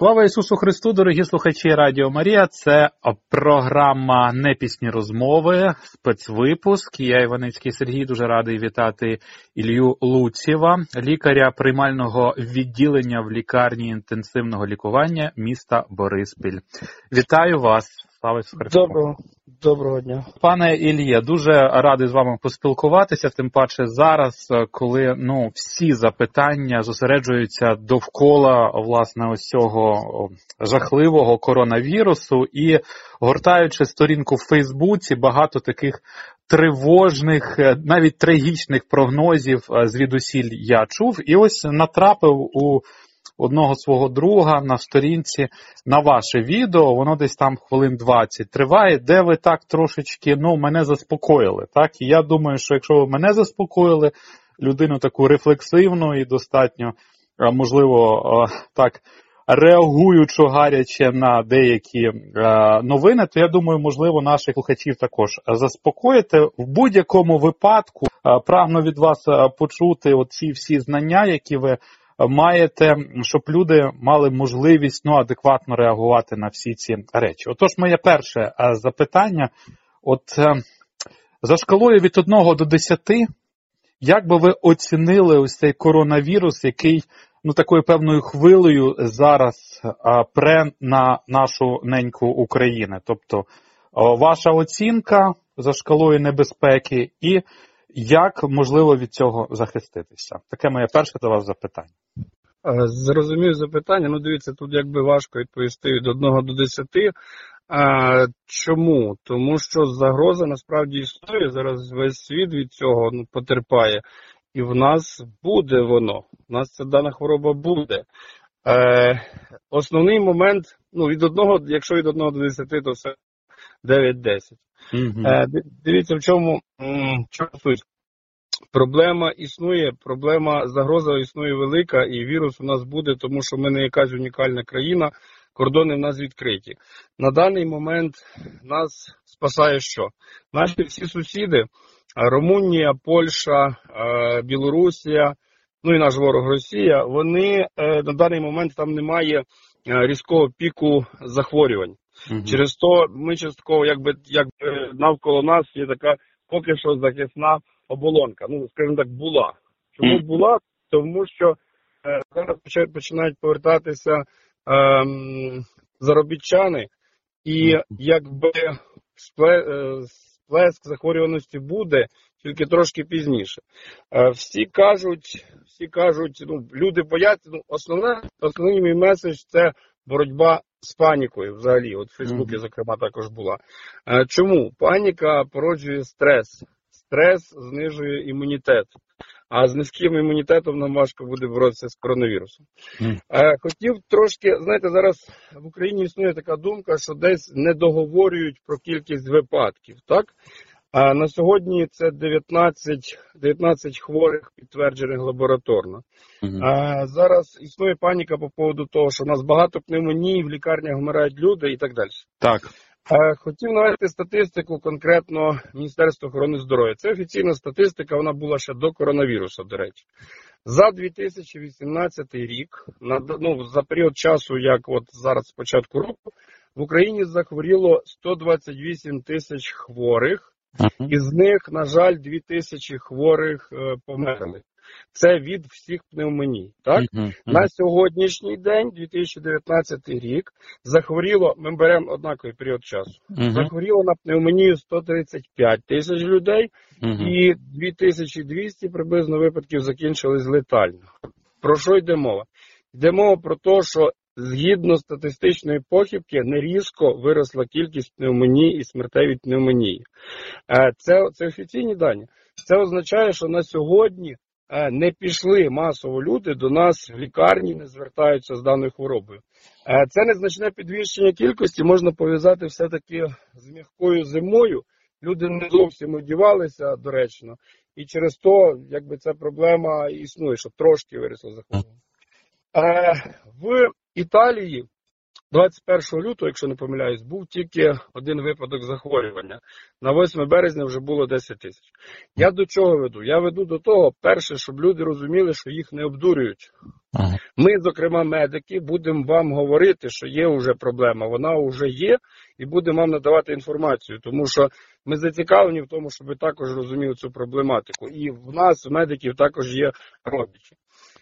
Слава Ісусу Христу, дорогі слухачі Радіо Марія. Це програма «Непісні розмови», спецвипуск. Я, Іваницький Сергій, дуже радий вітати Ілью Луцєва, лікаря приймального відділення в лікарні інтенсивного лікування міста Бориспіль. Вітаю вас. Слава Ісусу Христу. Доброго дня. Пане Ілє, дуже радий з вами поспілкуватися, тим паче зараз, коли всі запитання зосереджуються довкола, власне, ось цього жахливого коронавірусу, і гортаючи сторінку в Фейсбуці, багато таких тривожних, навіть трагічних прогнозів звідусіль я чув, і ось натрапив у одного свого друга на сторінці на ваше відео, воно десь там хвилин 20 триває, де ви так трошечки, мене заспокоїли, так? І я думаю, що якщо ви мене заспокоїли, людину таку рефлексивну і достатньо, можливо, так, реагуючи гаряче на деякі новини, то я думаю, можливо, наших слухачів також заспокоїти. В будь-якому випадку прагну від вас почути оці всі знання, які ви маєте, щоб люди мали можливість адекватно реагувати на всі ці речі. Отож, моє перше запитання. За шкалою від 1 до 10, як би ви оцінили ось цей коронавірус, який такою певною хвилею зараз пре на нашу неньку Україну? Тобто, ваша оцінка за шкалою небезпеки і як можливо від цього захиститися? Таке моє перше до вас запитання. Зрозумів запитання. Дивіться, тут якби важко відповісти від 1 до 10. Чому? Тому що загроза насправді існує. Зараз весь світ від цього потерпає. І в нас буде воно. В нас ця дана хвороба буде. Основний момент, якщо від 1 до 10, то все 9-10. Дивіться, в чому суть. Проблема існує, загроза існує велика, і вірус у нас буде, тому що ми не якась унікальна країна, кордони в нас відкриті. На даний момент нас спасає що? Наші всі сусіди, Румунія, Польща, Білорусія, і наш ворог Росія, вони на даний момент там немає різкого піку захворювань. Через то ми частково, якби навколо нас є така поки що захисна оболонка, скажімо так, була. Чому була? Тому що зараз починають повертатися заробітчани, і якби сплеск захворюваності буде, тільки трошки пізніше. Всі кажуть, люди бояться, основний мій меседж – це боротьба з панікою взагалі, в Фейсбуці, зокрема, також була. Чому? Паніка породжує стрес. Стрес знижує імунітет, а з низьким імунітетом нам важко буде боротися з коронавірусом. Хотів трошки, зараз в Україні існує така думка, що десь не договорюють про кількість випадків, так? На сьогодні це 19 хворих, підтверджених лабораторно. Зараз існує паніка по поводу того, що у нас багато пневмоній, в лікарнях вмирають люди і так далі. Так. Хотів навести статистику конкретно Міністерства охорони здоров'я. Це офіційна статистика, вона була ще до коронавірусу, до речі. За 2018 рік, за період часу, як зараз з початку року, в Україні захворіло 128 тисяч хворих, із них, на жаль, 2 тисячі хворих померли. Це від всіх пневмоній. Так? На сьогоднішній день, 2019 рік, захворіло, ми беремо однаковий період часу, захворіло на пневмонію 135 тисяч людей і 2200 приблизно випадків закінчились летально. Про що йде мова? Йде мова про те, що згідно статистичної похибки не різко виросла кількість пневмоній і смертей від пневмонії. Це офіційні дані. Це означає, що на сьогодні не пішли масово люди до нас в лікарні, не звертаються з даною хворобою. Це незначне підвищення кількості можна пов'язати все-таки з м'якою зимою. Люди не зовсім одівалися доречно, і через то, ця проблема існує, що трошки виросло захворювання. В Італії 21 лютого, якщо не помиляюсь, був тільки один випадок захворювання. На 8 березня вже було 10 тисяч. Я до чого веду? Я веду до того, перше, щоб люди розуміли, що їх не обдурюють. Ми, зокрема, медики, будемо вам говорити, що є вже проблема, вона вже є, і будемо вам надавати інформацію, тому що ми зацікавлені в тому, щоб ви також розуміли цю проблематику. І в нас, в медиків, також є родичі.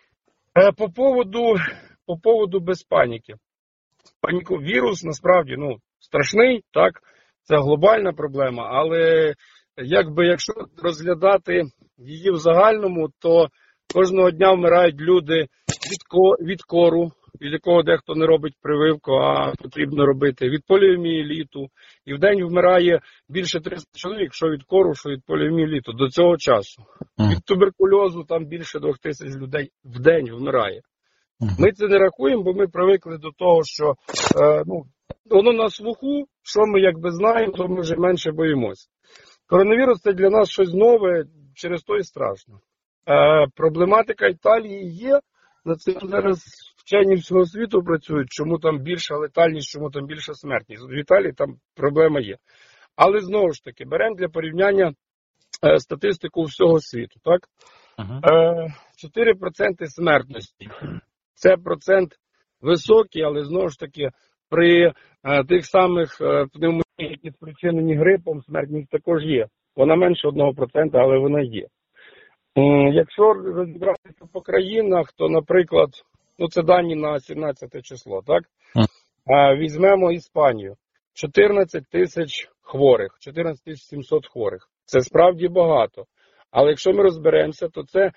По поводу без паніки. Вірус, насправді, страшний, так, це глобальна проблема, але якщо розглядати її в загальному, то кожного дня вмирають люди від кору, від якого дехто не робить прививку, а потрібно робити, від поліомієліту. І в день вмирає більше 300 чоловік, що від кору, що від поліомієліту, до цього часу. Від туберкульозу там більше 2000 людей в день вмирає. Ми це не рахуємо, бо ми привикли до того, що воно на слуху, що ми якби знаємо, то ми вже менше боїмося. Коронавірус – це для нас щось нове, через то і страшно. Проблематика Італії є, над цим зараз вчені всього світу працюють, чому там більша летальність, чому там більша смертність. В Італії там проблема є. Але знову ж таки, беремо для порівняння статистику всього світу. Так? 4% смертності. Це процент високий, але знову ж таки при тих самих пневмоніях, які спричинені грипом, смертність також є. Вона менше 1%, але вона є. Якщо розібратися по країнах, то, наприклад, це дані на 17 число, так? Візьмемо Іспанію. 14 тисяч хворих, 14 700 хворих. Це справді багато. Але якщо ми розберемося, то це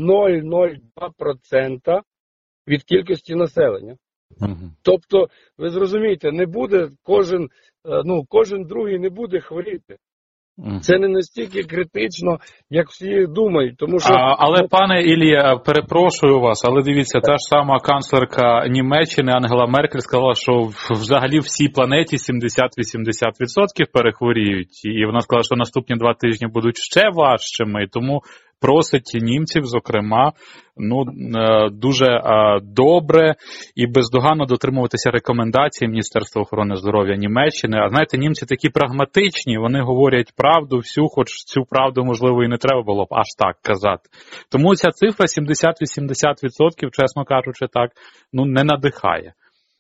0,02% від кількості населення. Тобто, ви зрозумієте, не буде кожен другий не буде хворіти. Це не настільки критично, як всі думають. Тому що... Але, пане Ілія, перепрошую вас, але дивіться, та ж сама канцлерка Німеччини Ангела Меркель сказала, що взагалі всій планеті 70-80% перехворіють. І вона сказала, що наступні 2 тижні будуть ще важчими. Тому просить німців, зокрема, дуже добре і бездоганно дотримуватися рекомендацій Міністерства охорони здоров'я Німеччини. А знаєте, німці такі прагматичні, вони говорять правду всю, хоч цю правду, можливо, і не треба було б аж так казати. Тому ця цифра 70-80%, чесно кажучи, так, не надихає.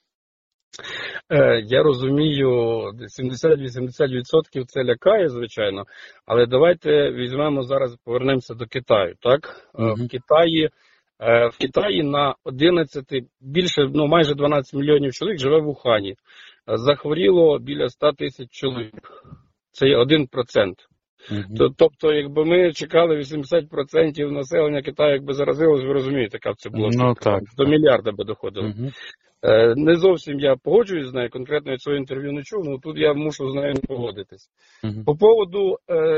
Я розумію, 70-80% це лякає, звичайно, але давайте візьмемо зараз, повернемося до Китаю, так? В Китаї на 11, майже 12 мільйонів чоловік живе в Ухані. Захворіло біля 100 тисяч чоловік. Це є 1%. Тобто, якби ми чекали 80% населення Китаю, якби заразилось, ви розумієте, яка б це була штука. До мільярда би доходило. Не зовсім я погоджуюсь з нею, конкретно я цього інтерв'ю не чув, але тут я мушу з нею не погодитись. По поводу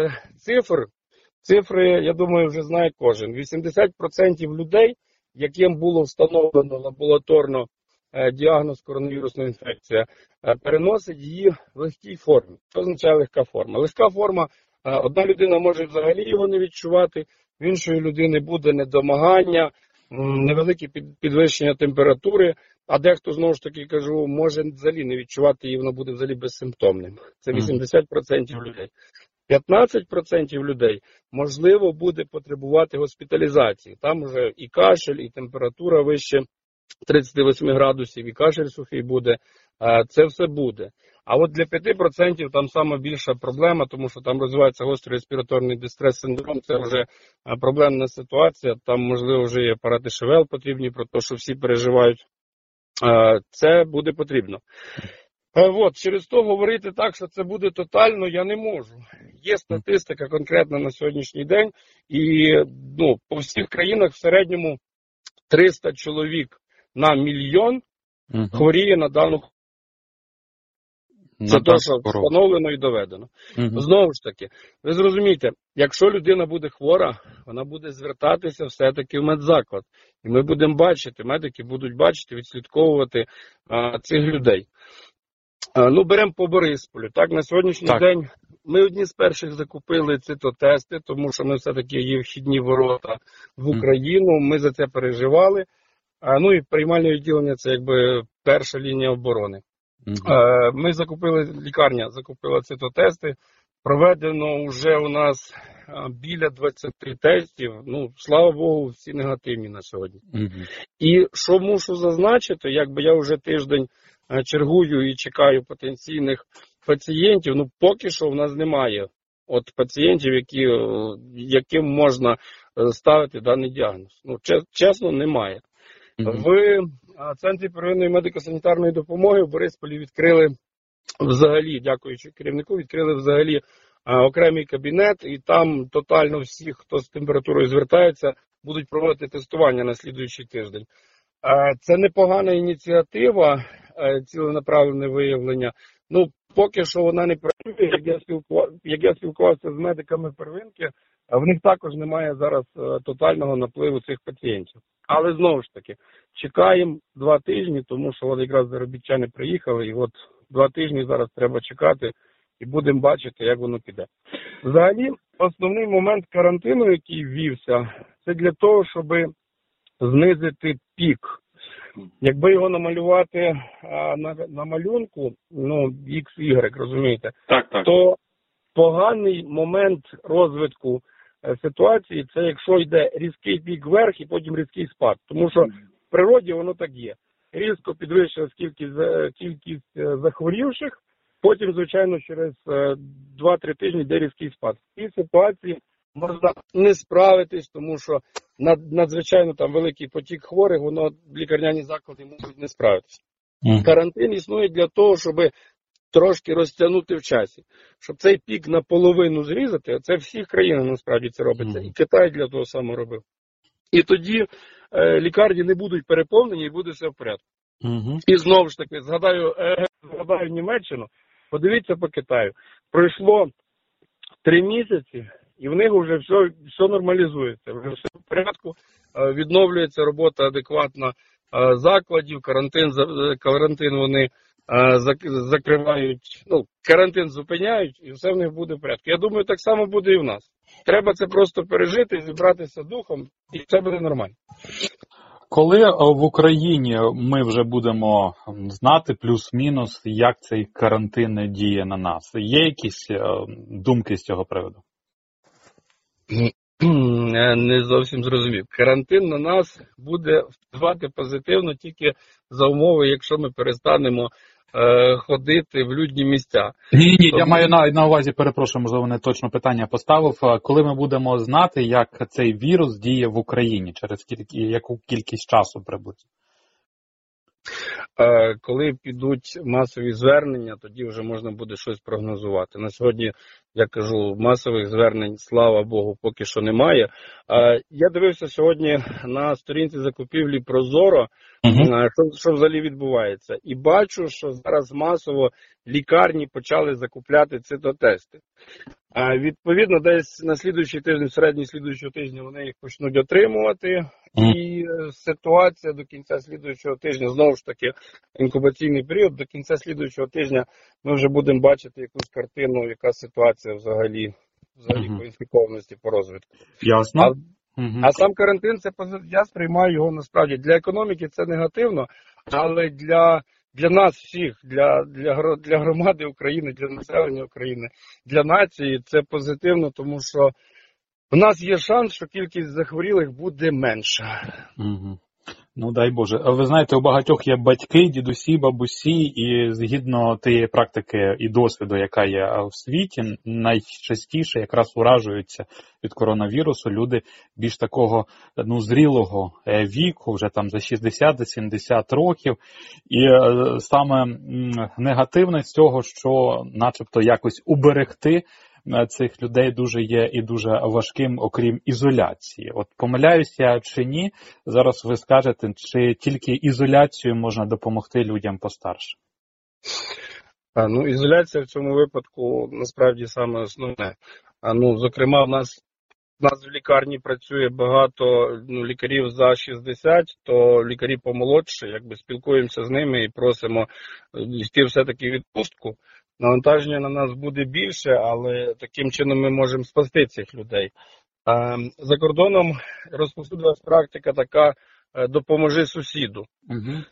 цифри, я думаю, вже знає кожен. 80% людей, яким було встановлено лабораторно діагноз коронавірусна інфекція, переносить її в легкій формі. Що означає легка форма? Легка форма, одна людина може взагалі його не відчувати, в іншої людини буде недомагання, невелике підвищення температури, а дехто, знову ж таки кажу, може взагалі не відчувати її, воно буде взагалі безсимптомним. Це 80% людей. 15% людей, можливо, буде потребувати госпіталізації. Там вже і кашель, і температура вище 38 градусів, і кашель сухий буде. Це все буде. А от для 5% там сама більша проблема, тому що там розвивається гострий респіраторний дистрес-синдром, це вже проблемна ситуація, там, можливо, вже є апарати ШВЛ потрібні, про те, що всі переживають. Це буде потрібно. Через то говорити так, що це буде тотально, я не можу. Є статистика конкретна на сьогоднішній день, і по всіх країнах в середньому 300 чоловік на мільйон хворіє на дану хворобу. Це те, що встановлено і доведено. Знову ж таки, ви зрозумієте, якщо людина буде хвора, вона буде звертатися все-таки в медзаклад. І ми будемо бачити, медики будуть бачити, відслідковувати цих людей. Беремо по Борисполю. Так, на сьогоднішній день ми одні з перших закупили цитотести, тому що ми все-таки є вхідні ворота в Україну, ми за це переживали. І приймальне відділення – це якби перша лінія оборони. Ми лікарня закупила цитотести, проведено вже у нас біля 20 тестів, ну, слава Богу, всі негативні на сьогодні. І що мушу зазначити, якби я вже тиждень чергую і чекаю потенційних пацієнтів, ну, поки що в нас немає от пацієнтів, яким можна ставити даний діагноз. Ну, чесно, немає. В Центрі первинної медико-санітарної допомоги в Борисполі відкрили взагалі, дякуючи керівнику, відкрили взагалі окремий кабінет, і там тотально всі, хто з температурою звертається, будуть проводити тестування на слідуючий тиждень. Це непогана ініціатива, ціленаправлене виявлення. Ну, поки що вона не працює, як я спілкувався з медиками первинки, в них також немає зараз тотального напливу цих пацієнтів. Але знову ж таки, чекаємо 2 тижні, тому що от якраз заробітчани приїхали, і от 2 тижні зараз треба чекати, і будемо бачити, як воно піде. Взагалі, основний момент карантину, який ввівся, це для того, щоб знизити пік. Якби його намалювати на малюнку, ну, X-Y, розумієте, то поганий момент розвитку ситуації, це якщо йде різкий пік вверх і потім різкий спад. Тому що в природі воно так є. Різко підвищилась кількість захворівших, потім, звичайно, через 2-3 тижні йде різкий спад. В цій ситуації можна не справитись, тому що надзвичайно там великий потік хворих, воно лікарняні заклади можуть не справитися. Карантин існує для того, щоб трошки розтягнути в часі. Щоб цей пік наполовину зрізати, а це всі країни насправді це робиться. І Китай для того самого робив. І тоді лікарні не будуть переповнені і буде все в порядку. І знову ж таки, згадаю Німеччину, подивіться по Китаю. Пройшло 3 місяці, і в них вже все нормалізується. Вже все в порядку, відновлюється робота адекватна закладів, карантин вони закривають, ну, карантин зупиняють, і все в них буде в порядку. Я думаю, так само буде і в нас. Треба це просто пережити, зібратися духом, і все буде нормально. Коли в Україні ми вже будемо знати плюс-мінус, як цей карантин діє на нас? Є якісь думки з цього приводу? Не зовсім зрозумів. Карантин на нас буде впливати позитивно тільки за умови, якщо ми перестанемо ходити в людні місця. Ні, я маю на увазі, перепрошую, можливо, не точно питання поставив. Коли ми будемо знати, як цей вірус діє в Україні, через яку кількість часу приблизно? Коли підуть масові звернення, тоді вже можна буде щось прогнозувати. На сьогодні, я кажу, масових звернень, слава Богу, поки що немає. Я дивився сьогодні на сторінці закупівлі Прозоро, що взагалі відбувається. І бачу, що зараз масово лікарні почали закупляти цитотести. Відповідно, десь на слідуючий тиждень, середній слідуючого тижня вони їх почнуть отримувати. І ситуація до кінця слідуючого тижня, знову ж таки, інкубаційний період, до кінця слідуючого тижня ми вже будемо бачити якусь картину, яка ситуація взагалі по інфікованості, по розвитку. Ясно. А сам карантин, я сприймаю його насправді. Для економіки це негативно, але для нас всіх, для громади України, для населення України, для нації це позитивно, тому що у нас є шанс, що кількість захворілих буде менша. Ну, дай Боже. Ви знаєте, у багатьох є батьки, дідусі, бабусі, і згідно тієї практики і досвіду, яка є в світі, найчастіше якраз уражуються від коронавірусу люди більш такого, ну, зрілого віку, вже там за 60-70 років. І саме негативне з цього, що начебто якось уберегти цих людей дуже є і дуже важким, окрім ізоляції. От помиляюся чи ні, зараз ви скажете, чи тільки ізоляцією можна допомогти людям постарше? Ну, ізоляція в цьому випадку насправді саме основне. Зокрема, в нас в лікарні працює багато лікарів за 60, то лікарі помолодші, якби спілкуємося з ними і просимо йти все-таки в відпустку. Навантаження на нас буде більше, але таким чином ми можемо спасти цих людей. За кордоном розповсюдилась практика така «допоможи сусіду».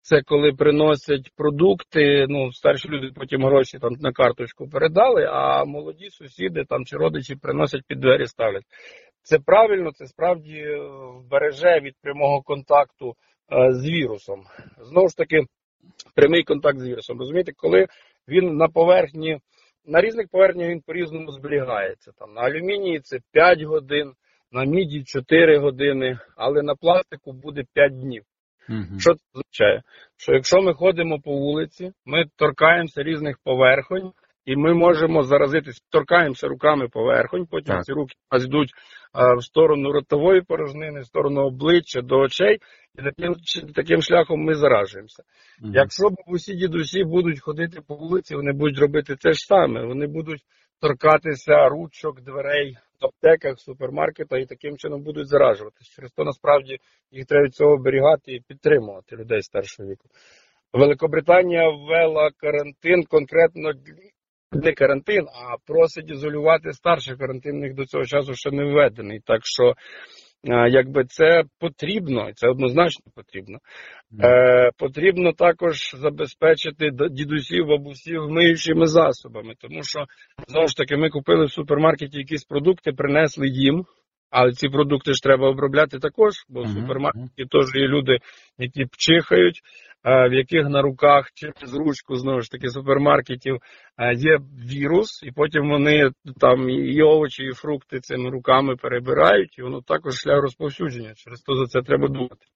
це коли приносять продукти, ну, старші люди потім гроші там на карточку передали, а молоді сусіди там чи родичі приносять під двері, ставлять. Це правильно, це справді вбереже від прямого контакту з вірусом. Знову ж таки, прямий контакт з вірусом. Розумієте, коли він на поверхні, на різних поверхнях він по-різному зберігається. Там, на алюмінії це 5 годин, на міді 4 години, але на пластику буде 5 днів. Що це означає? Що якщо ми ходимо по вулиці, ми торкаємося різних поверхонь, і ми можемо заразитися, торкаємося руками поверхонь, потім ці руки нас йдуть в сторону ротової порожнини, в сторону обличчя, до очей, і таким шляхом ми заражуємося. Якщо бабусі, дідусі будуть ходити по вулиці, вони будуть робити те ж саме, вони будуть торкатися ручок, дверей в аптеках, в супермаркетах і таким чином будуть заражуватися. Через то насправді їх треба від цього оберігати і підтримувати людей старшого віку. Великобританія ввела карантин, конкретно не карантин, а просить ізолювати старших. Карантинних до цього часу ще не введений. Так що, якби це потрібно, це однозначно потрібно. Потрібно також забезпечити дідусів, бабусів миючими засобами. Тому що, знову ж таки, ми купили в супермаркеті якісь продукти, принесли їм. Але ці продукти ж треба обробляти також, бо в супермаркеті теж є люди, які чихають, в яких на руках через ручку, знову ж таки, супермаркетів є вірус, і потім вони там і овочі, і фрукти цими руками перебирають, і воно також шлях розповсюдження, через то за це треба думати.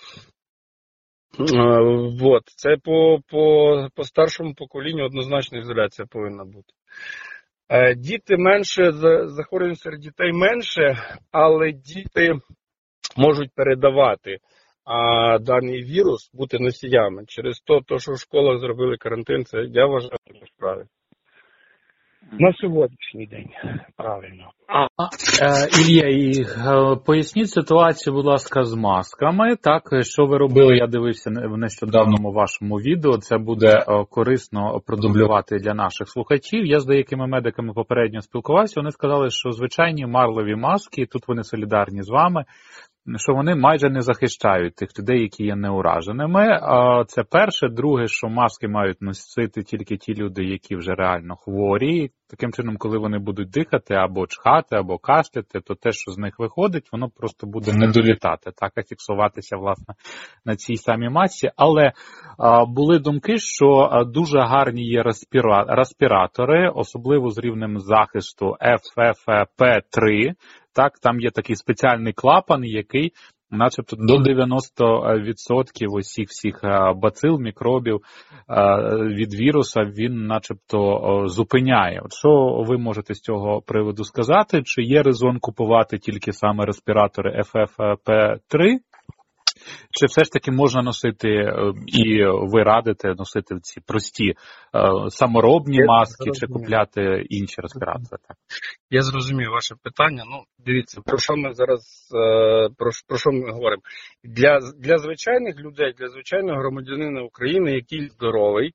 Вот. Це по старшому поколінню однозначно ізоляція повинна бути. Діти менше, захворювань серед дітей менше, але діти можуть передавати даний вірус, бути носіями. Через то, що в школах зробили карантин, це я вважаю справді. На сьогоднішній день, правильно. Ілля, поясніть ситуацію, будь ласка, з масками. Так, що ви робили, я дивився в нещодавному вашому відео, це буде корисно продублювати для наших слухачів. Я з деякими медиками попередньо спілкувався, вони сказали, що звичайні марлеві маски, тут вони солідарні з вами, що вони майже не захищають тих людей, які є неураженими. Це перше. Друге, що маски мають носити тільки ті люди, які вже реально хворі. Таким чином, коли вони будуть дихати або чхати, або кашляти, то те, що з них виходить, воно просто буде не долітати, так, а фіксуватися, власне, на цій самій масці. Але були думки, що дуже гарні є респіратори, особливо з рівнем захисту FFP3. Так, там є такий спеціальний клапан, який начебто до 90% усіх всіх бацил, мікробів від віруса він начебто зупиняє. От що ви можете з цього приводу сказати? Чи є резон купувати тільки саме респіратори FFP3? Чи все ж таки можна носити, і ви радите носити ці прості саморобні маски, чи купляти інші респіратори? Так. Я зрозумів ваше питання. Ну, дивіться, про що ми зараз, про що ми говоримо? Для звичайних людей, для звичайного громадянина України, який здоровий,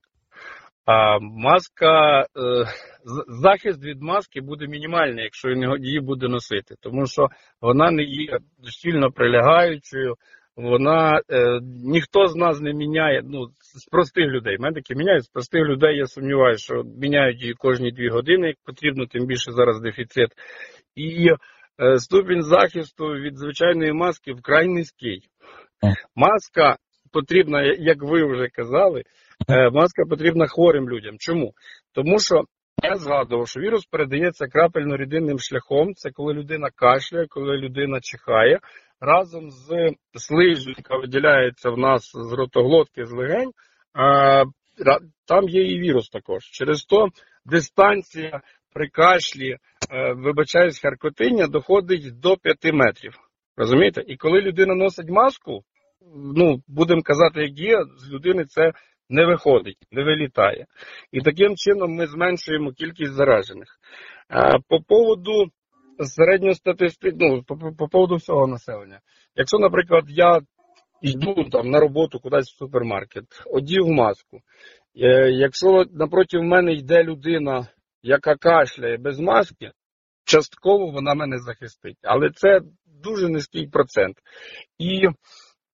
маска, захист від маски буде мінімальний, якщо її буде носити. Тому що вона не є щільно прилягаючою, вона, ніхто з нас не міняє, ну, з простих людей, медики міняють, з простих людей, я сумніваюся, що міняють її кожні 2 години, як потрібно, тим більше зараз дефіцит. І ступінь захисту від звичайної маски вкрай низький. Маска потрібна, як ви вже казали, маска потрібна хворим людям. Чому? Тому що я згадував, що вірус передається крапельно-рідинним шляхом, це коли людина кашляє, коли людина чихає, разом з слизю, яка виділяється в нас з ротоглотки, з легень, там є і вірус також. Через то дистанція при кашлі, вибачаюсь, харкотиння доходить до 5 метрів. Розумієте? І коли людина носить маску, ну, будемо казати, як є, з людини це не виходить, не вилітає. І таким чином ми зменшуємо кількість заражених. По поводу середньостатистичного, по поводу всього населення. Якщо, наприклад, я йду там на роботу кудись в супермаркет, одів маску, якщо напроти мене йде людина, яка кашляє без маски, частково вона мене захистить. Але це дуже низький процент. І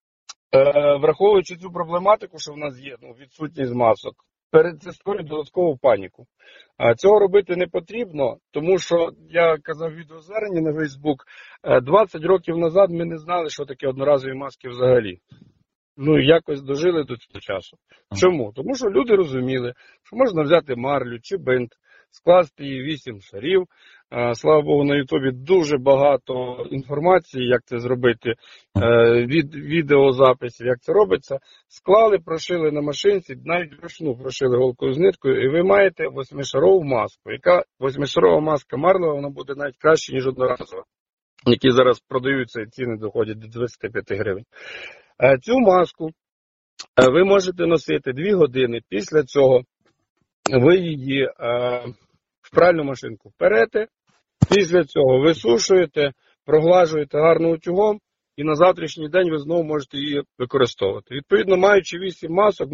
Враховуючи цю проблематику, що в нас є відсутність масок, перед це створює додаткову паніку. Цього робити не потрібно, тому що, я казав в відеозверненні на Facebook, 20 років назад ми не знали, що таке одноразові маски взагалі. Якось дожили до цього часу. Чому? Тому що люди розуміли, що можна взяти марлю чи бинт, скласти її 8 шарів. Слава Богу, на Ютубі дуже багато інформації, як це зробити, відеозаписів, як це робиться. Склали, прошили на машинці, навіть вручну прошили голкою з ниткою, і ви маєте 8-шарову маску. Яка 8-шарова маска марлева, вона буде навіть краще, ніж одноразова, які зараз продаються і ціни доходять до 25 гривень. Цю маску ви можете носити 2 години. Після цього ви її в пральну машинку перете, після цього висушуєте, проглажуєте гарно утюгом, і на завтрашній день ви знову можете її використовувати. Відповідно, маючи 8 масок,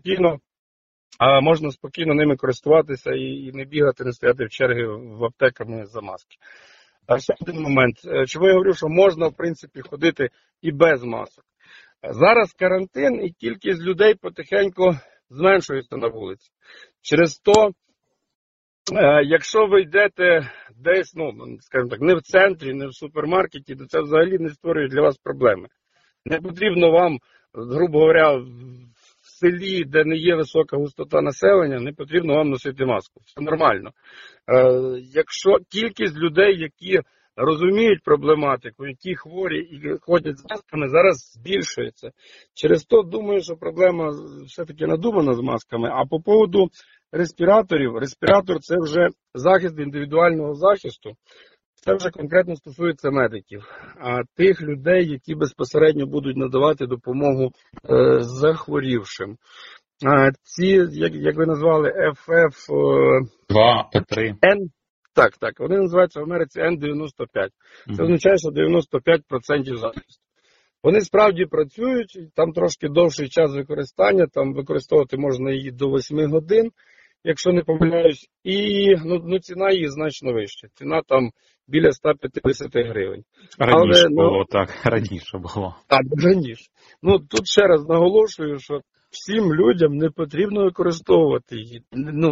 можна спокійно ними користуватися і не бігати, не стояти в черги в аптеками за маски. А ще один момент. Чому я говорю, що можна, в принципі, ходити і без масок? Зараз карантин, і кількість людей потихеньку зменшується на вулиці. Через то, якщо ви йдете десь, скажімо так, не в центрі, не в супермаркеті, то це взагалі не створює для вас проблеми. Не потрібно вам, грубо говоря, в селі, де не є висока густота населення, не потрібно вам носити маску. Все нормально. Якщо кількість людей, які розуміють проблематику, які хворі і ходять з масками, зараз збільшується. Через то, думаю, що проблема все-таки надумана з масками. А по поводу респіраторів, респіратор – це вже захист індивідуального захисту. Це вже конкретно стосується медиків, а тих людей, які безпосередньо будуть надавати допомогу захворівшим. Ці, як ви назвали, FF2, P3. Так. Вони називаються в Америці N95. Це означає, що 95% захисту. Вони справді працюють, там трошки довший час використання, там використовувати можна її до 8 годин, якщо не помиляюсь, і ціна її значно вища. Ціна там біля 150 гривень. Раніше було, так, раніше було. Так, раніше. Тут ще раз наголошую, що всім людям не потрібно використовувати її.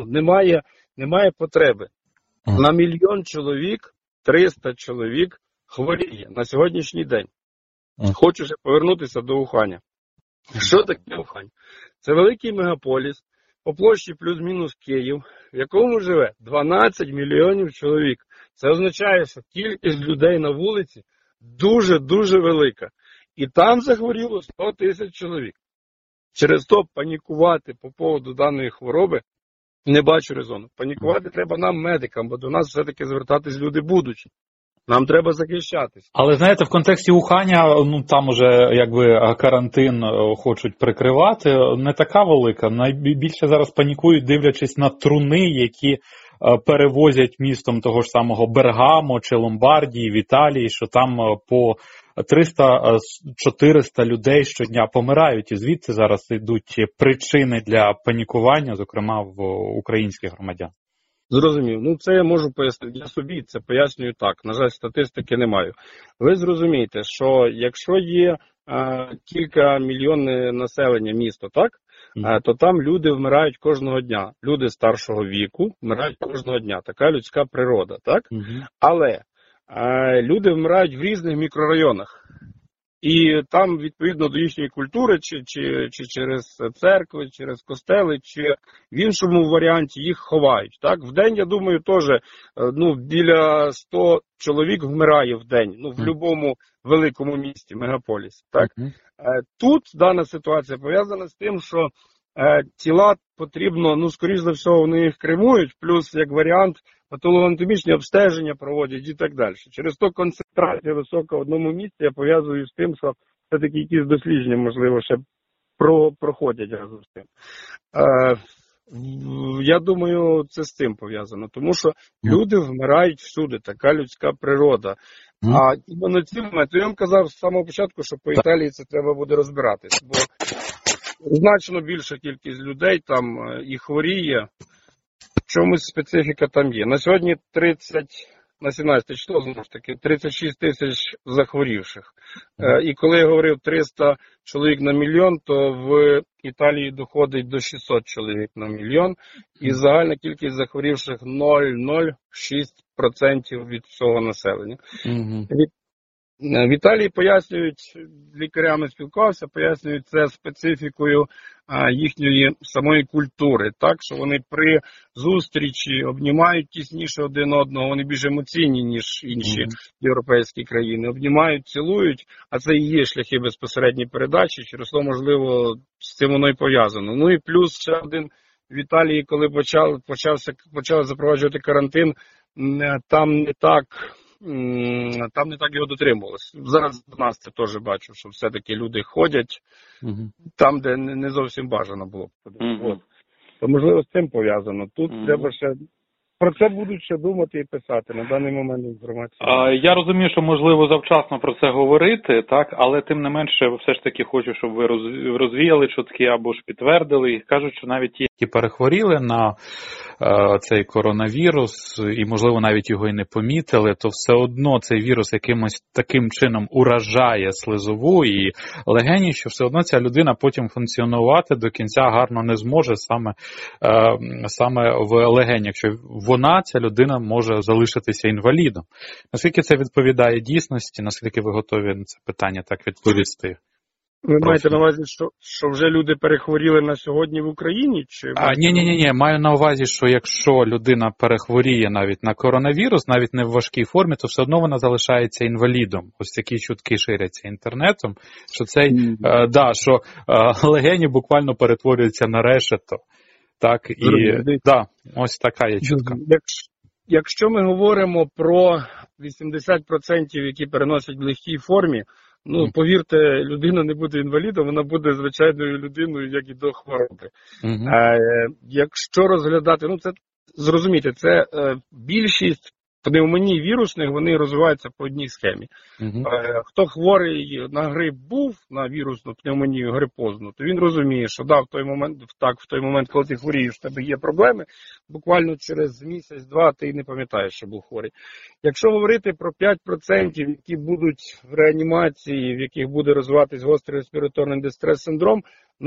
Немає потреби. На 1 мільйон чоловік, 300 чоловік хворіє на сьогоднішній день. Хочу ще повернутися до Уханя. Що таке Ухань? Це великий мегаполіс, по площі плюс-мінус Київ, в якому живе 12 мільйонів чоловік. Це означає, що кількість людей на вулиці дуже-дуже велика. І там захворіло 100 тисяч чоловік. Через то панікувати по поводу даної хвороби не бачу резону. Панікувати треба нам, медикам, бо до нас все-таки звертатись люди будуть. Нам треба захищатись. Але, знаєте, в контексті Уханя, там уже якби карантин хочуть прикривати, не така велика. Найбільше зараз панікують, дивлячись на труни, які перевозять містом того ж самого Бергамо чи Ломбардії в Італії, що там по 300-400 людей щодня помирають. І звідси зараз йдуть причини для панікування, зокрема в українських громадян. Зрозумів. Це я можу пояснити. Я собі це пояснюю так. На жаль, статистики не маю. Ви зрозумієте, що якщо є кілька мільйонне населення місто, так? То там люди вмирають кожного дня. Люди старшого віку вмирають кожного дня. Така людська природа, так? Але люди вмирають в різних мікрорайонах. І там, відповідно до їхньої культури, чи через церкви, через костели, чи в іншому варіанті їх ховають. Так? В день, я думаю, теж біля 100 чоловік вмирає в день, в будь-якому великому місті, мегаполісі. Так? Тут дана ситуація пов'язана з тим, що тіла потрібно, скоріш за все, вони їх кремують, плюс, як варіант, патологоанатомічні обстеження проводять і так далі. Через то концентрація висока в одному місці я пов'язую з тим, що все-таки якісь дослідження, можливо, ще проходять разом з тим. Я думаю, це з цим пов'язано, тому що люди вмирають всюди, така людська природа. А іменно ці моменти, я вам казав з самого початку, що по Італії це треба буде розбиратись, бо значно більша кількість людей там і хворіє, чомусь специфіка там є. На сьогодні на 17 число, знову ж таки, 36 тисяч захворівших. І коли я говорив 300 чоловік на мільйон, то в Італії доходить до 600 чоловік на мільйон. І загальна кількість захворівших 0,06% від всього населення. В Італії пояснюють, лікарями спілкувався, пояснюють це специфікою їхньої самої культури, так, що вони при зустрічі обнімають тісніше один одного, вони більш емоційні, ніж інші європейські країни, обнімають, цілують, а це і є шляхи безпосередньої передачі, через то, можливо, з цим воно і пов'язано. Ну і плюс ще один, в Італії, коли почали запроваджувати карантин, там не так його дотримувалось. Зараз в нас це теж бачу, що все-таки люди ходять там, де не зовсім бажано було б. То, можливо, з цим пов'язано. Тут треба ще... Про це будуть ще думати і писати. На даний момент інформації. Я розумію, що можливо завчасно про це говорити, так, але тим не менше все ж таки хочу, щоб ви розвіяли чутки або ж підтвердили. І кажуть, що навіть ті, які перехворіли на цей коронавірус і можливо навіть його і не помітили, то все одно цей вірус якимось таким чином уражає слизову і легені, що все одно ця людина потім функціонувати до кінця гарно не зможе саме в легені, якщо ця людина може залишитися інвалідом. Наскільки це відповідає дійсності, наскільки ви готові на це питання так відповісти? Ви маєте на увазі, що вже люди перехворіли на сьогодні в Україні? Ні. Маю на увазі, що якщо людина перехворіє навіть на коронавірус, навіть не в важкій формі, то все одно вона залишається інвалідом. Ось такі чутки ширяться інтернетом, що що легені буквально перетворюються на решето. Так, ось така є чутка. Якщо ми говоримо про 80%, які переносять в легкій формі, повірте, людина не буде інвалідом, вона буде звичайною людиною, як і до хвороби. Якщо розглядати, зрозумійте, це більшість пневмоній вірусних, вони розвиваються по одній схемі. Хто хворий на грип був, на вірусну пневмонію грипозну, то він розуміє, що в той момент, коли ти хворієш, в тебе є проблеми, буквально через місяць-два ти не пам'ятаєш, що був хворий. Якщо говорити про 5%, які будуть в реанімації, в яких буде розвиватись гострий респіраторний дистрес-синдром,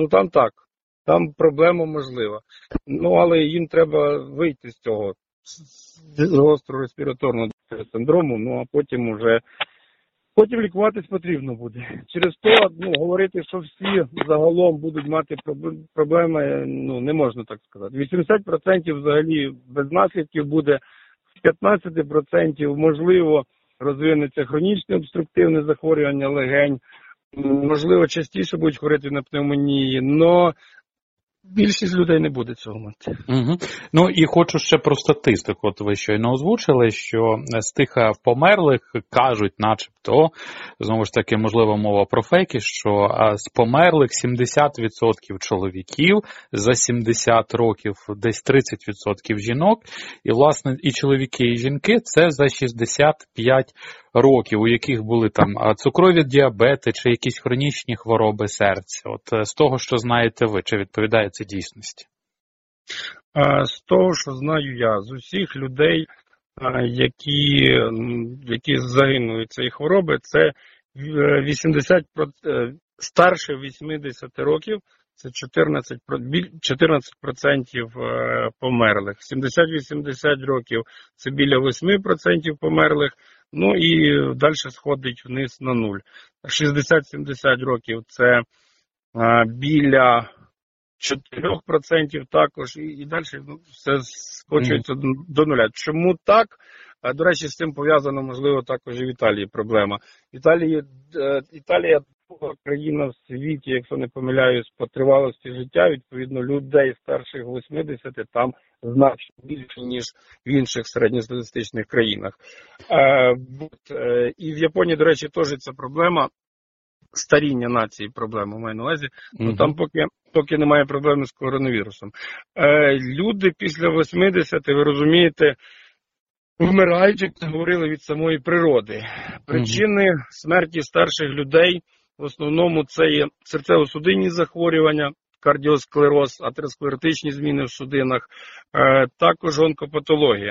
там проблема можлива. Але їм треба вийти з цього, з гострого респіраторного синдрому, а потім лікуватись потрібно буде. Через то, говорити, що всі загалом будуть мати проблеми, не можна так сказати. 80% взагалі без наслідків буде, 15% можливо розвинеться хронічне обструктивне захворювання легень, можливо частіше будуть хворіти на пневмонії, але більшість людей не буде цього мати. І хочу ще про статистику. От ви щойно озвучили, що з тих померлих кажуть, начебто, знову ж таки, можливо, мова про фейки, що з померлих 70% чоловіків, за 70 років десь 30% жінок, і, власне, і чоловіки, і жінки – це за 65 років, у яких були там цукрові діабети чи якісь хронічні хвороби серця. От з того, що знаєте ви, чи відповідає це дійсності? З того, що знаю я, з усіх людей, які загинули від цієї хвороби, це 80%, старше 80 років, це 14% померлих. 70-80 років це біля 8% померлих, і далі сходить вниз на 0. 60-70 років це біля 4% також, і далі все скочується до нуля. Чому так? До речі, з цим пов'язано, можливо, також і в Італії проблема. Італія країна в світі, якщо не помиляюсь, по тривалості життя, відповідно, людей старших 80 там значно більше, ніж в інших середньостатистичних країнах. І в Японії, до речі, теж ця проблема. Старіння нації проблема, маю на увазі, там поки немає проблеми з коронавірусом. Люди після 80, ви розумієте, вмирають, як говорили, від самої природи. Причини смерті старших людей в основному це є серцево-судинні захворювання, кардіосклероз, атеросклеротичні зміни в судинах, також онкопатологія.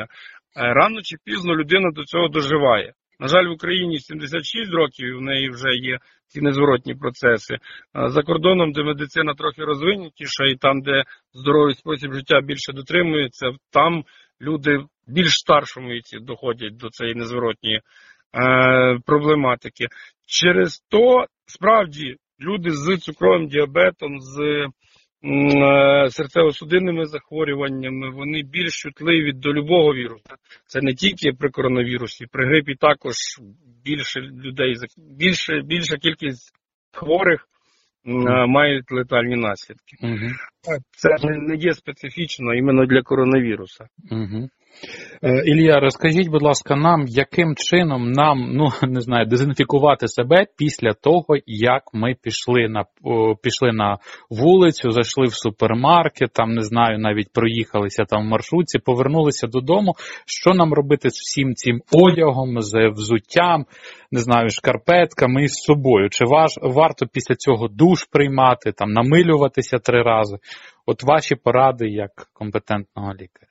Рано чи пізно людина до цього доживає. На жаль, в Україні 76 років, і в неї вже є ці незворотні процеси. За кордоном, де медицина трохи розвинутіша, і там, де здоровий спосіб життя більше дотримується, там люди в більш старшому віці доходять до цієї незворотньої проблематики. Через то, справді, люди з цукровим діабетом, з серцево-судинними захворюваннями, вони більш чутливі до любого вірусу. Це не тільки при коронавірусі, при грипі також більше людей, більша кількість хворих мають летальні наслідки. Це не є специфічно іменно для коронавіруса. Ілля, розкажіть, будь ласка, нам, яким чином нам, не знаю, дезінфікувати себе після того, як ми пішли на вулицю, зайшли в супермаркет, там, не знаю, навіть проїхалися там в маршрутці, повернулися додому. Що нам робити з всім цим одягом, з взуттям, не знаю, шкарпетками і з собою? Чи варто після цього душ приймати, там, намилюватися 3 рази? От ваші поради як компетентного лікаря.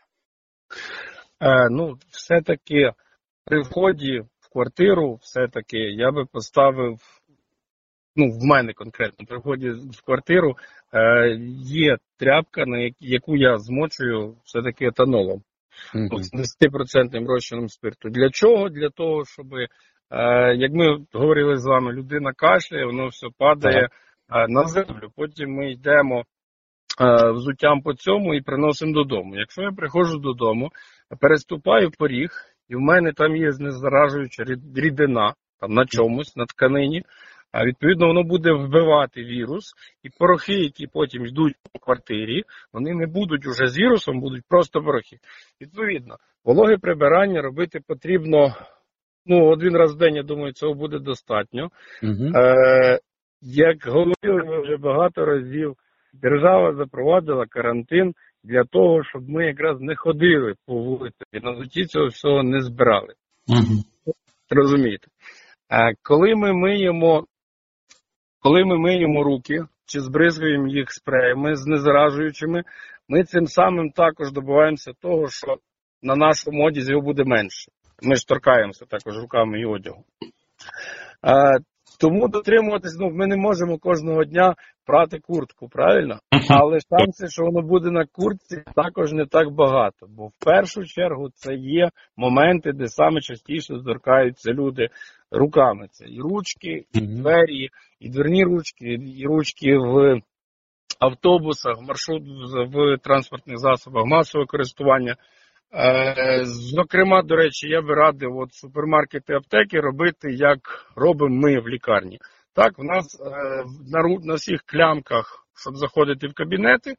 Все-таки при вході в квартиру, все-таки я би поставив, в мене конкретно, при вході в квартиру є тряпка, на яку я змочую все-таки етанолом, 10% розчином спирту. Для чого? Для того, щоб, як ми говорили з вами, людина кашляє, воно все падає на землю, потім ми йдемо взуттям по цьому і приносимо додому. Якщо я приходжу додому, переступаю поріг, і в мене там є знезаражуюча рідина, там на чомусь, на тканині, відповідно воно буде вбивати вірус, і порохи, які потім йдуть по квартирі, вони не будуть уже з вірусом, будуть просто порохи. Відповідно, вологе прибирання робити потрібно, 1 раз в день, я думаю, цього буде достатньо. Як говорили ми вже багато разів, держава запровадила карантин для того, щоб ми якраз не ходили по вулиці і на взутті цього всього не збирали. Розумієте? Коли ми миємо руки, чи збризгуємо їх спреями знезаражуючими, ми цим самим також добиваємося того, що на нашому одязі його буде менше. Ми ж торкаємося також руками і одягом. Тому дотримуватись, ми не можемо кожного дня прати куртку, правильно? Але шанси, що воно буде на куртці, також не так багато. Бо в першу чергу це є моменти, де саме частіше торкаються люди руками. Це і ручки, і двері, і дверні ручки, і ручки в автобусах, в транспортних засобах масового користування. Зокрема, до речі, я би радив супермаркети, аптеки робити, як робимо ми в лікарні. Так, в нас на всіх клямках, щоб заходити в кабінети,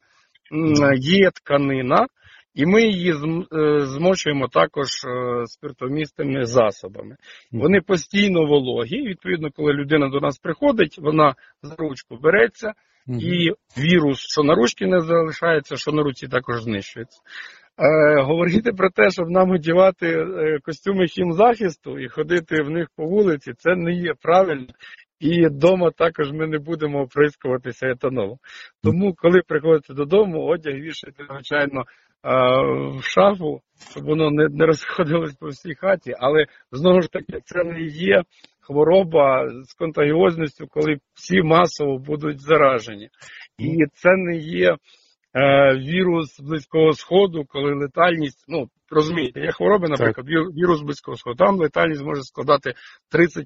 є тканина, і ми її змочуємо також спиртомісними засобами. Вони постійно вологі, і відповідно, коли людина до нас приходить, вона за ручку береться, і вірус, що на ручці не залишається, що на руці також знищується. Говорити про те, щоб нам одягати костюми хімзахисту і ходити в них по вулиці, це не є правильно. І вдома також ми не будемо оприскуватися етанолом. Тому, коли приходите додому, одяг вішайте, звичайно, в шафу, щоб воно не розходилось по всій хаті. Але, знову ж таки, це не є хвороба з контагіозністю, коли всі масово будуть заражені. І це не є вірус Близького Сходу, коли летальність, розумієте, є хвороби, наприклад, вірус Близького Сходу, там летальність може складати 30%,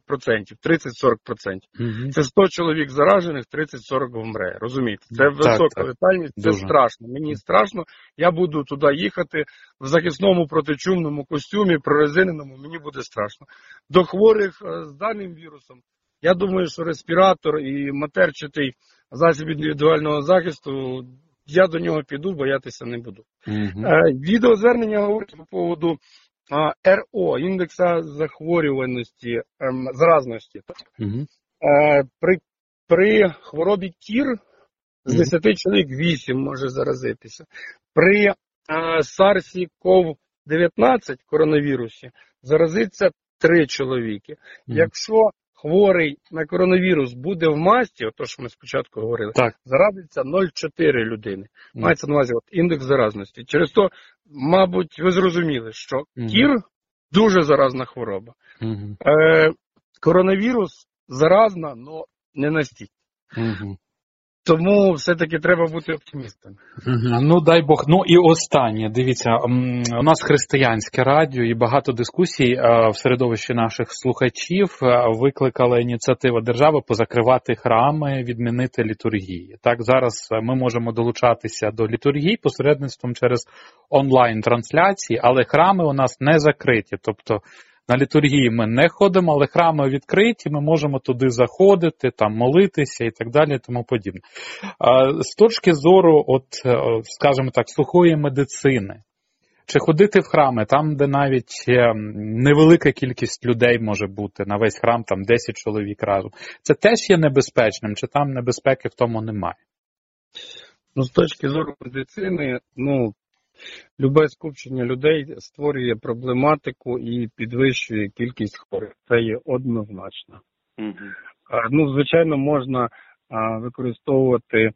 30-40%. Це 100 чоловік заражених, 30-40 вмре, розумієте? Це висока летальність, це страшно. Мені страшно, я буду туди їхати в захисному протичумному костюмі, прорезиненому, мені буде страшно. До хворих з даним вірусом, я думаю, що респіратор і матерчатий засіб індивідуального захисту, я до нього піду, боятися не буду. Відеозвернення говорить по поводу РО, індекса захворюваності, заразності. При хворобі кір з 10 чоловік 8 може заразитися. При SARS-CoV-19 коронавірусі заразиться 3 чоловіки. Якщо хворий на коронавірус буде в масті, ото що ми спочатку говорили, Так. заразиться 0,4 людини. Мається на увазі індекс заразності. Через то, мабуть, ви зрозуміли, що кір дуже заразна хвороба. Коронавірус заразна, але не настільки. Тому все-таки треба бути оптимістом. Ну, дай Бог. Ну і останнє, дивіться, у нас християнське радіо і багато дискусій в середовищі наших слухачів викликала ініціатива держави позакривати храми, відмінити літургії. Так, зараз ми можемо долучатися до літургії посередництвом через онлайн-трансляції, але храми у нас не закриті, тобто на літургії ми не ходимо, але храми відкриті, ми можемо туди заходити, там молитися і так далі, і тому подібне. З точки зору, скажімо так, сухої медицини, чи ходити в храми, там, де навіть невелика кількість людей може бути, на весь храм там 10 чоловік разом, це теж є небезпечним, чи там небезпеки в тому немає? Ну, з точки зору медицини, любе скупчення людей створює проблематику і підвищує кількість хворих. Це є однозначно. Звичайно, можна використовувати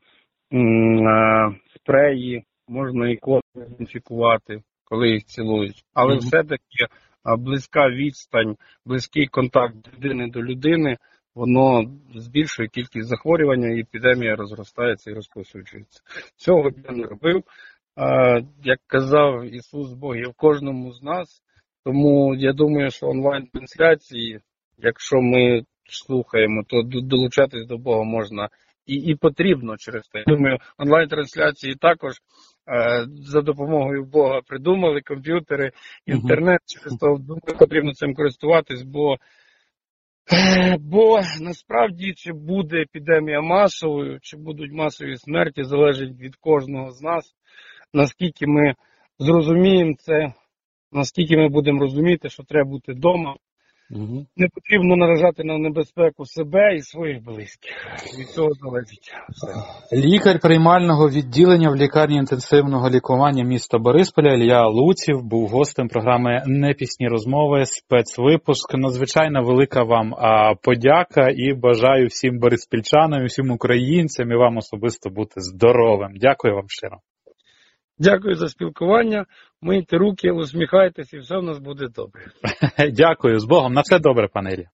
спреї, можна ікони дезінфікувати, коли їх цілують. Але все-таки близька відстань, близький контакт людини до людини, воно збільшує кількість захворювання, і епідемія розростається і розповсюджується. Цього я не робив. Як казав Ісус Бог, є в кожному з нас, тому я думаю, що онлайн-трансляції, якщо ми слухаємо, то долучатись до Бога можна і потрібно через те. Я думаю, онлайн-трансляції також за допомогою Бога придумали комп'ютери, інтернет, через то думаю, потрібно цим користуватись, бо насправді, чи буде епідемія масовою, чи будуть масові смерті, залежить від кожного з нас. Наскільки ми зрозуміємо це, наскільки ми будемо розуміти, що треба бути вдома. Не потрібно наражати на небезпеку себе і своїх близьких. Від цього залежить все. Лікар приймального відділення в лікарні інтенсивного лікування міста Борисполя Ілля Луців був гостем програми «Непісні розмови», спецвипуск. Надзвичайно велика вам подяка і бажаю всім бориспільчанам, всім українцям і вам особисто бути здоровим. Дякую вам щиро. Дякую за спілкування. Мийте руки, усміхайтеся і все в нас буде добре. Дякую. З Богом. На все добре, пане Ілля.